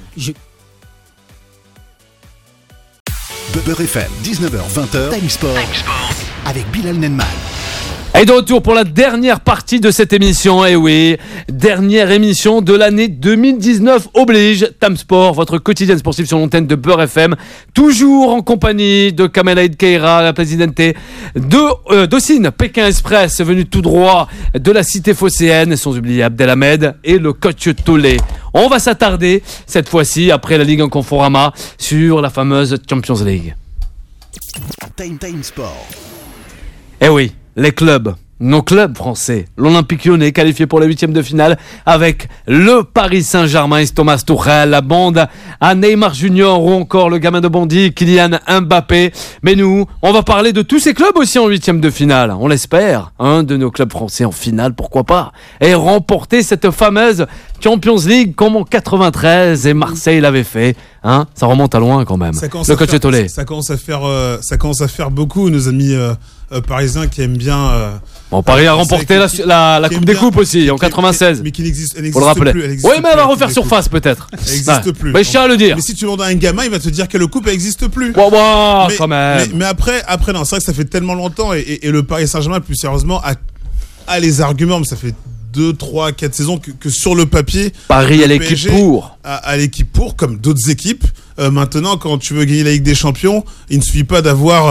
Beurre FM, 19h-20h, Time Sport avec Bilal Nenman. Et de retour pour la dernière partie de cette émission. Et oui, dernière émission de l'année 2019 oblige. Time Sport, votre quotidien sportif sur l'antenne de Beurre FM. Toujours en compagnie de Kamel Aïd Keira, la présidente d'Ossine Pékin Express, venu tout droit de la cité phocéenne, sans oublier Abdelhamed et le coach Tolé. On va s'attarder, cette fois-ci, après la Ligue en Conforama, sur la fameuse Champions League. Time Sport. Eh oui. Les clubs, nos clubs français, l'Olympique Lyonnais qualifié pour la 8e de finale avec le Paris Saint-Germain, Thomas Tuchel, la bande à Neymar Junior ou encore le gamin de Bondy, Kylian Mbappé. Mais nous, on va parler de tous ces clubs aussi en 8e de finale. On l'espère, un de nos clubs français en finale, pourquoi pas, et remporter cette fameuse Champions League comme en 93 et Marseille l'avait fait. Ça remonte à loin quand même. Le coach Tolé. Ça commence à faire beaucoup, nos amis parisiens qui aiment bien. Paris a remporté la Coupe des Coupes aussi en 96. Mais qui n'existe faut le rappeler. Plus. Oui, mais elle va refaire surface peut-être. Elle n'existe plus. Mais je tiens à le dire. Mais si tu demandes à un gamin, il va te dire que la Coupe n'existe plus. Quand même. Mais après, non, c'est vrai que ça fait tellement longtemps et le Paris Saint-Germain, plus sérieusement, a les arguments, mais ça fait 2, 3, 4 saisons que sur le papier, Paris a l'équipe pour. À l'équipe pour, comme d'autres équipes. Maintenant, quand tu veux gagner la Ligue des Champions, il ne suffit pas d'avoir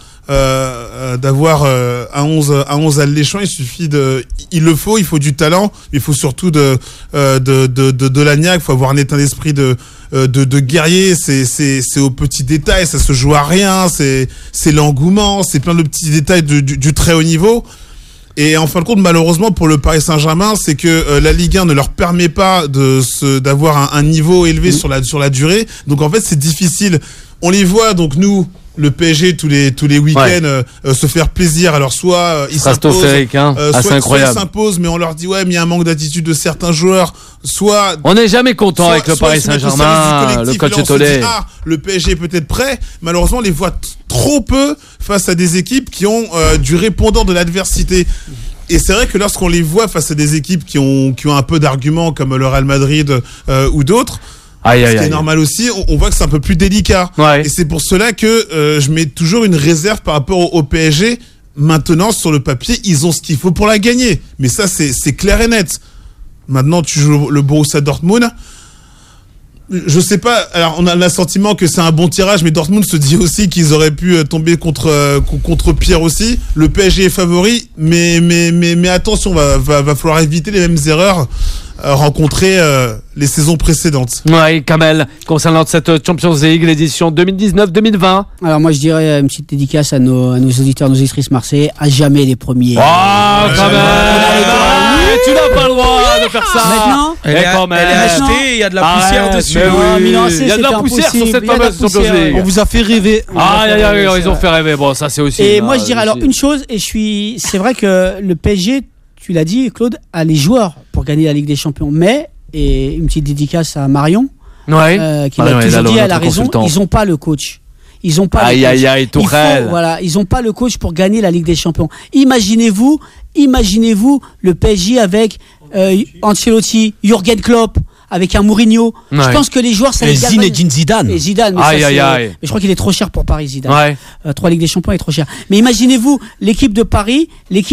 un 11 alléchant. Il faut du talent. Il faut surtout de la niaque. Il faut avoir un état d'esprit de guerrier. C'est aux petits détails. Ça se joue à rien. C'est l'engouement. C'est plein de petits détails du très haut niveau. Et en fin de compte, malheureusement pour le Paris Saint-Germain, c'est que la Ligue 1 ne leur permet pas d'avoir un niveau élevé sur la durée. Donc en fait, c'est difficile. On les voit, donc nous, le PSG tous les week-ends se faire plaisir. Alors soit ils s'imposent, soit ils s'imposent, mais on leur dit mais il y a un manque d'attitude de certains joueurs. Soit on n'est jamais content avec le Paris Saint-Germain, le coach Tollet. Le PSG est peut-être prêt. Malheureusement, on les voit trop peu face à des équipes qui ont du répondant de l'adversité. Et c'est vrai que lorsqu'on les voit face à des équipes qui ont un peu d'arguments comme le Real Madrid ou d'autres, ce qui est normal aussi, on voit que c'est un peu plus délicat. Ouais. Et c'est pour cela que je mets toujours une réserve par rapport au PSG. Maintenant, sur le papier, ils ont ce qu'il faut pour la gagner. Mais ça, c'est clair et net. Maintenant, tu joues le Borussia Dortmund. Je sais pas. Alors, on a l'assentiment que c'est un bon tirage, mais Dortmund se dit aussi qu'ils auraient pu tomber contre Pierre aussi. Le PSG est favori, mais attention, va falloir éviter les mêmes erreurs rencontrées les saisons précédentes. Ouais, Kamel, concernant cette Champions League, l'édition 2019-2020. Alors moi je dirais une petite dédicace à nos auditeurs, nos auditrices marseillais, à jamais les premiers. Oh, Kamel, tu n'as pas le droit de faire ça. Maintenant, elle est achetée, il y a de la poussière dessus. Il y a de la poussière sur cette fameuse Champions League. On vous a fait rêver. Ils ont fait rêver. Bon, ça c'est aussi. Et moi je dirais alors une chose, c'est vrai que le PSG, tu l'as dit Claude, a les joueurs pour gagner la Ligue des Champions, mais, et une petite dédicace à Marion, qui l'a toujours dit, elle a raison, ils n'ont pas le coach. Ils n'ont pas Tourelle. Ils n'ont pas le coach pour gagner la Ligue des Champions. Imaginez-vous le PSG avec Ancelotti, Jürgen Klopp, avec un Mourinho. Ouais. Je pense que les joueurs, ça les Zinedine Zidane. Et Zidane, mais je crois qu'il est trop cher pour Paris, Zidane. Ouais. 3 Ligues des Champions est trop cher. Mais imaginez-vous l'équipe de Paris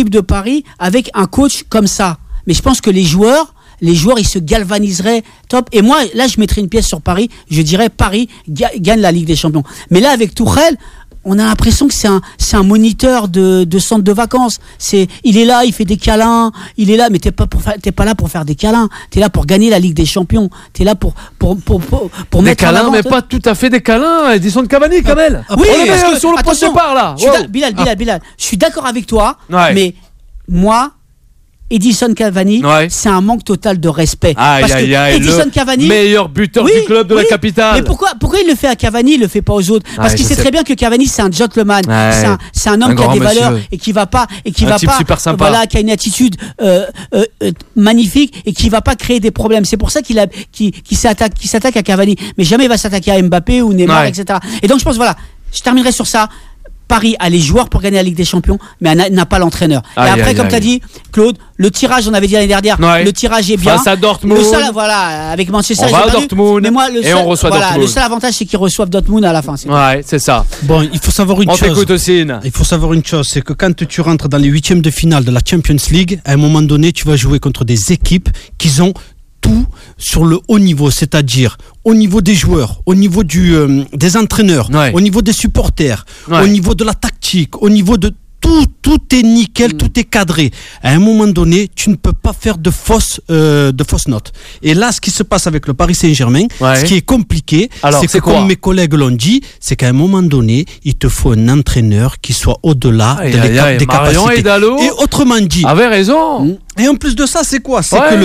avec un coach comme ça. Mais je pense que les joueurs, ils se galvaniseraient top. Et moi, là, je mettrais une pièce sur Paris. Je dirais Paris gagne la Ligue des Champions. Mais là, avec Tourelle, on a l'impression que c'est un moniteur de centre de vacances. Il est là, il fait des câlins, il est là, mais t'es pas là pour faire des câlins. T'es là pour gagner la Ligue des Champions. T'es là pour des mettre câlins, en avant, mais pas tout à fait des câlins. Edison de Cavani, Kamel. Oui, parce que sur le point de départ là. Bilal, je suis d'accord avec toi, mais moi, Edison Cavani, c'est un manque total de respect. Parce que Edison Cavani, meilleur buteur du club de la capitale. Mais pourquoi il le fait à Cavani, il le fait pas aux autres? Parce qu'il sait très bien que Cavani, c'est un gentleman, c'est un homme qui a des valeurs et qui va pas, voilà, qui a une attitude magnifique et qui va pas créer des problèmes. C'est pour ça qu'il s'attaque à Cavani, mais jamais il va s'attaquer à Mbappé ou Neymar, etc. Et donc je pense, je terminerai sur ça. Paris a les joueurs pour gagner la Ligue des Champions, mais n'a pas l'entraîneur. Et après, comme tu as dit, Claude, le tirage, on avait dit l'année dernière, le tirage est bien. Face à Dortmund. Avec Manchester, on va à Dortmund, mais moi, on reçoit Dortmund. Le seul avantage, c'est qu'ils reçoivent Dortmund à la fin. C'est ça. Bon, il faut savoir une chose. On t'écoute aussi. Il faut savoir une chose, c'est que quand tu rentres dans les 8e de finale de la Champions League, à un moment donné, tu vas jouer contre des équipes qui ont tout sur le haut niveau, c'est-à-dire au niveau des joueurs, au niveau des entraîneurs, au niveau des supporters, au niveau de la tactique, au niveau de tout est nickel, tout est cadré. À un moment donné, tu ne peux pas faire de fausses notes. Et là, ce qui se passe avec le Paris Saint-Germain, ce qui est compliqué, c'est que comme mes collègues l'ont dit, c'est qu'à un moment donné, il te faut un entraîneur qui soit au-delà des capacités. Et autrement dit, avait raison. Et en plus de ça, c'est quoi? C'est que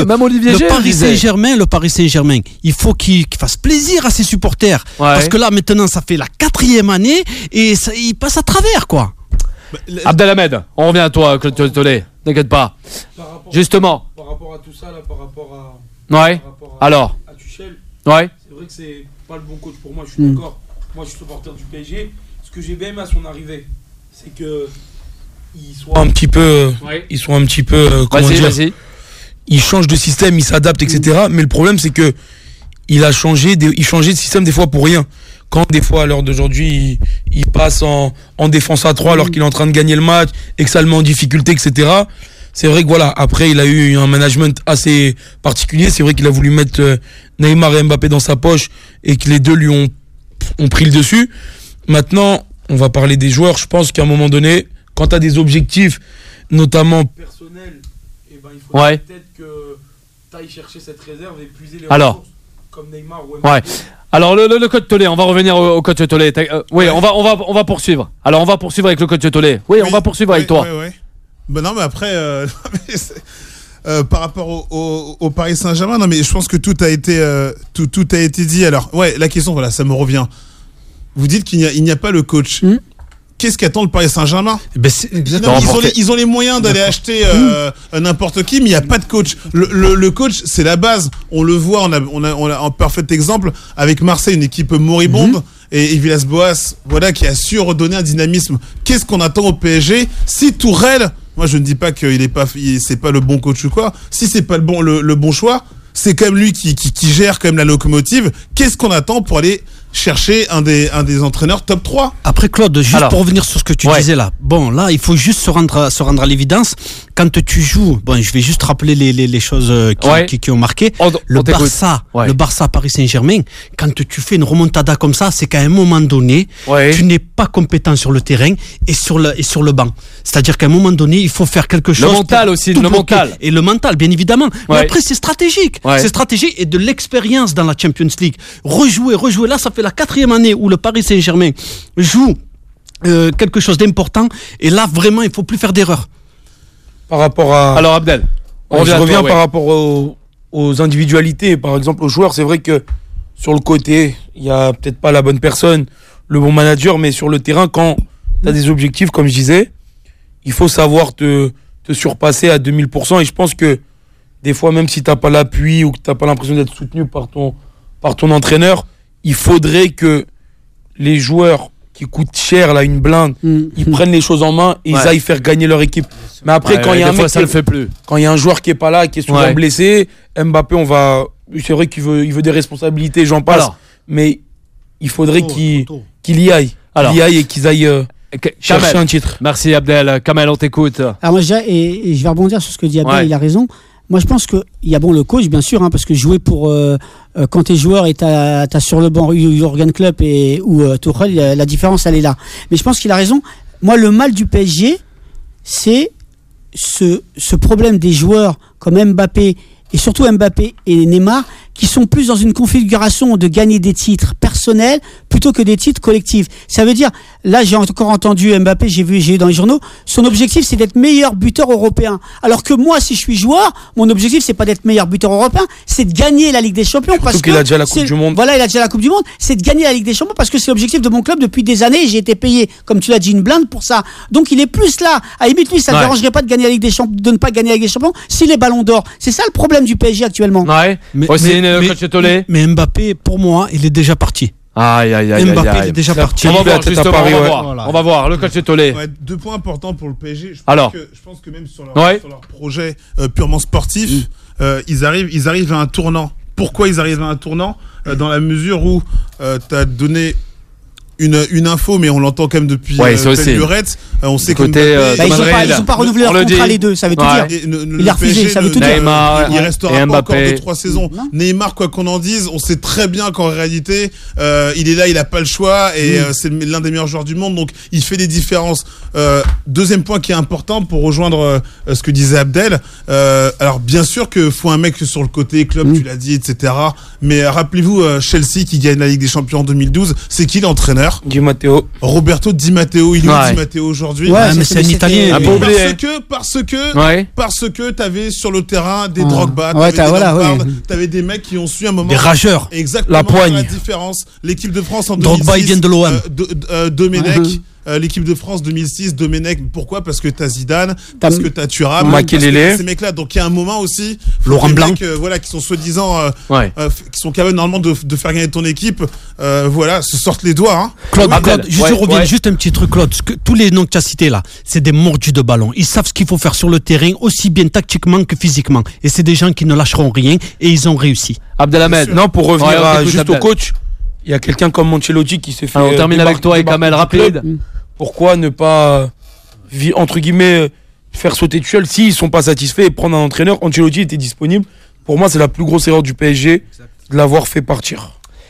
le Paris Saint-Germain, il faut qu'il fasse plaisir à ses supporters. Parce que là, maintenant, ça fait la 4e année et il passe à travers, quoi. Abdelhamed, on revient à toi, Claude Tollet. T'inquiète pas. Justement. Par rapport à tout ça, là, par rapport à Tuchel, c'est vrai que c'est pas le bon coach pour moi, je suis d'accord. Moi, je suis supporter du PSG. Ce que j'ai bien aimé à son arrivée, c'est que ils soient un petit peu, comment dire, il change de système, il s'adapte, etc. Mais le problème, c'est que il changeait de système des fois pour rien. Quand des fois à l'heure d'aujourd'hui il passe en défense à 3 alors qu'il est en train de gagner le match et que ça le met en difficulté, etc. C'est vrai que voilà, après il a eu un management assez particulier. C'est vrai qu'il a voulu mettre Neymar et Mbappé dans sa poche et que les deux lui ont ont pris le dessus. Maintenant, on va parler des joueurs. Je pense qu'à un moment donné, quand tu as des objectifs, notamment personnels, il faut peut-être que tu ailles chercher cette réserve et puiser les ressources comme Neymar ou Mbappé. Ouais. Alors le coach Tollet, on va revenir au coach Tollet. Oui, on va poursuivre. Alors on va poursuivre avec le coach Tollet. Oui, on va poursuivre avec toi. Oui. Ben non, mais après, par rapport au Paris Saint-Germain, non, mais je pense que tout a été dit. Alors, la question, voilà, ça me revient. Vous dites qu'il n'y a pas le coach. Qu'est-ce qu'attend le Paris Saint-Germain ? Ils ont les moyens d'aller acheter n'importe qui, mais il n'y a pas de coach. Le coach, c'est la base. On le voit, on a un parfait exemple avec Marseille, une équipe moribonde, et Villas-Boas, voilà, qui a su redonner un dynamisme. Qu'est-ce qu'on attend au PSG ? Si Tourelle, moi je ne dis pas c'est pas le bon coach ou quoi, si c'est pas le bon choix, c'est quand même lui qui gère quand même la locomotive. Qu'est-ce qu'on attend pour aller chercher un des entraîneurs top 3. Après Claude, juste pour revenir sur ce que tu disais là. Bon, là, il faut juste se rendre à l'évidence. Quand tu joues, bon, je vais juste rappeler les choses qui ont marqué. Le Barça Paris Saint-Germain, quand tu fais une remontada comme ça, c'est qu'à un moment donné, tu n'es pas compétent sur le terrain et sur le banc. C'est-à-dire qu'à un moment donné, il faut faire quelque chose. Le mental aussi, le mental. Et le mental, bien évidemment. Mais après, c'est stratégique. C'est stratégique et de l'expérience dans la Champions League. Rejouer. Là, ça fait la 4e année où le Paris Saint-Germain joue quelque chose d'important. Et là, vraiment, il ne faut plus faire d'erreur. Par rapport à... Alors, Abdel, je reviens par rapport aux individualités. Par exemple, aux joueurs, c'est vrai que sur le côté, il n'y a peut-être pas la bonne personne, le bon manager, mais sur le terrain, quand tu as des objectifs, comme je disais, il faut savoir te surpasser à 2000%. Et je pense que des fois, même si tu n'as pas l'appui ou que tu n'as pas l'impression d'être soutenu par ton entraîneur, il faudrait que les joueurs qui coûtent cher, là, une blinde, ils prennent les choses en main et ils aillent faire gagner leur équipe. Mais après, quand il y a un mec, ça le fait plus. Quand il y a un joueur qui est pas là, qui est souvent blessé, Mbappé, c'est vrai qu'il veut des responsabilités, j'en passe. Alors, mais il faudrait qu'il y aille. Et qu'ils aillent chercher un titre. Merci Abdel. Kamel, on t'écoute. Alors moi, je vais rebondir sur ce que dit Abdel, il a raison. Moi, je pense qu'il y a le coach, bien sûr, parce que jouer quand t'es joueur et t'as sur le banc Jürgen Klopp ou Tuchel, la différence, elle est là. Mais je pense qu'il a raison. Moi, le mal du PSG, c'est ce problème des joueurs comme Mbappé, et surtout Mbappé et Neymar, qui sont plus dans une configuration de gagner des titres personnels plutôt que des titres collectifs. Ça veut dire, là j'ai encore entendu Mbappé, j'ai vu dans les journaux, son objectif c'est d'être meilleur buteur européen. Alors que moi, si je suis joueur, mon objectif c'est pas d'être meilleur buteur européen, c'est de gagner la Ligue des Champions. Surtout qu'il a déjà la Coupe du Monde. Voilà, il a déjà la Coupe du Monde, c'est de gagner la Ligue des Champions parce que c'est l'objectif de mon club depuis des années et j'ai été payé, comme tu l'as dit, une blinde pour ça. Donc il est plus là. À limite, lui, ça ne dérangerait pas de gagner la Ligue des Champions, de ne pas gagner la Ligue des Champions s'il est ballon d'or. C'est ça le problème du PSG actuellement. Mais Mbappé, pour moi, il est déjà parti. Mbappé il est déjà parti. On va voir. Le coach Tollet. 2 points importants pour le PSG. Je pense que même sur leur projet purement sportif, ils arrivent à un tournant. Pourquoi ils arrivent à un tournant ? Dans la mesure où tu as donné une info, mais on l'entend quand même depuis lurette. On sait que ils n'ont pas renouvelé leur contrat les deux, ça veut tout dire. Il a refusé, ça veut tout dire. Neymar, il restera pas encore 2-3 saisons. Neymar, quoi qu'on en dise, on sait très bien qu'en réalité, il est là, il a pas le choix et c'est l'un des meilleurs joueurs du monde, donc il fait des différences. Deuxième point qui est important pour rejoindre ce que disait Abdel. Alors bien sûr que faut un mec sur le côté club, tu l'as dit, etc. Mais rappelez-vous Chelsea qui gagne la Ligue des Champions en 2012, c'est qui l'entraîneur ? Di Matteo. Roberto Di Matteo, il est Di Matteo aujourd'hui. Mais c'est un Italien. Parce que t'avais sur le terrain des Drogba, t'avais des mecs qui ont su un moment. Des rageurs. Exactement. La poigne. La différence. L'équipe de France en 2006. Drogba, il vient de l'OM. Domenech. L'équipe de France 2006, Domenech, pourquoi ? Parce que t'as Zidane, parce que t'as Thuram, Makelele, ces mecs-là. Donc il y a un moment aussi, Laurent Blanc, qui sont soi-disant, qui sont capables normalement de faire gagner ton équipe, se sortent les doigts. Hein. Claude, je reviens juste un petit truc, Claude. Tous les noms que tu as cités là, c'est des mordus de ballon. Ils savent ce qu'il faut faire sur le terrain, aussi bien tactiquement que physiquement. Et c'est des gens qui ne lâcheront rien et ils ont réussi. Abdelhamed. Non, pour revenir juste au coach, il y a quelqu'un comme Ancelotti qui s'est fait. On termine avec toi et Kamel, rapide. Pourquoi ne pas, entre guillemets, faire sauter Tuchel s'ils ne sont pas satisfaits et prendre un entraîneur ? Ancelotti était disponible. Pour moi, c'est la plus grosse erreur du PSG de l'avoir fait partir.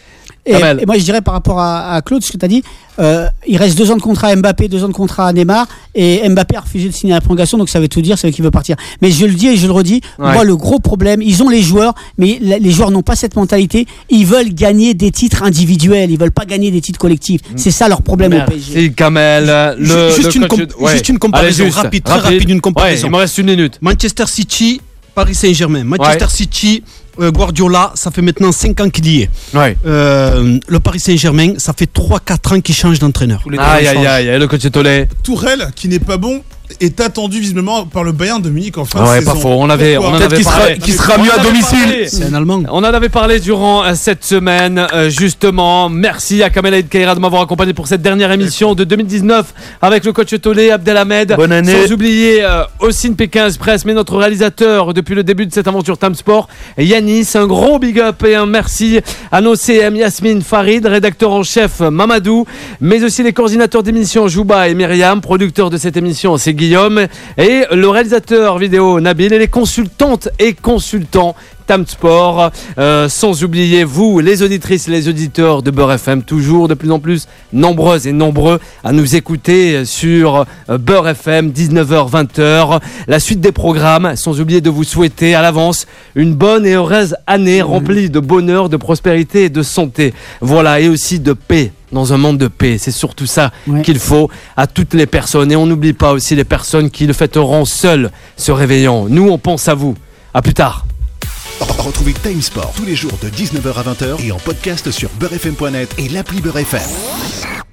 Et moi, je dirais par rapport à Claude, ce que tu as dit, il reste 2 ans de contrat à Mbappé, 2 ans de contrat à Neymar, et Mbappé a refusé de signer la prolongation, donc ça veut tout dire, ça veut qu'il veut partir. Mais je le dis et je le redis, moi, le gros problème, ils ont les joueurs, mais les joueurs n'ont pas cette mentalité. Ils veulent gagner des titres individuels, ils veulent pas gagner des titres collectifs. C'est ça leur problème au PSG. Merci Kamel. Juste une comparaison rapide, très rapide, une comparaison. Il me reste 1 minute. Manchester City, Paris Saint-Germain. Manchester City, Guardiola, ça fait maintenant 5 ans qu'il y est. Le Paris Saint-Germain, ça fait 3-4 ans qu'il change d'entraîneur. Aïe, le coach Tolé. Tourelle, qui n'est pas bon, est attendu visiblement par le Bayern de Munich en fin de saison. Pas faux. On en avait parlé. Qui sera mieux à domicile. C'est un Allemand. On en avait parlé durant cette semaine, justement. Merci à Kamel Aïd Kaira de m'avoir accompagné pour cette dernière émission de 2019 avec le coach Tolé, Abdelhamed. Bonne année. Sans oublier Ossine Pékin Express, mais notre réalisateur depuis le début de cette aventure Time Sport, Yanis. Un gros big up et un merci à nos CM Yasmine, Farid, rédacteur en chef Mamadou, mais aussi les coordinateurs d'émission Jouba et Myriam, producteurs de cette émission c'est Guillaume, et le réalisateur vidéo Nabil, et les consultantes et consultants Time Sport, sans oublier vous, les auditrices et les auditeurs de Beurre FM, toujours de plus en plus nombreuses et nombreux à nous écouter sur Beurre FM, 19h-20h. La suite des programmes, sans oublier de vous souhaiter à l'avance une bonne et heureuse année remplie de bonheur, de prospérité et de santé. Voilà, et aussi de paix. Dans un monde de paix, c'est surtout ça qu'il faut à toutes les personnes. Et on n'oublie pas aussi les personnes qui le fêteront seules ce réveillon. Nous, on pense à vous. À plus tard. Retrouvez Time Sport tous les jours de 19h à 20h et en podcast sur beurrefm.net et l'appli Beurre FM.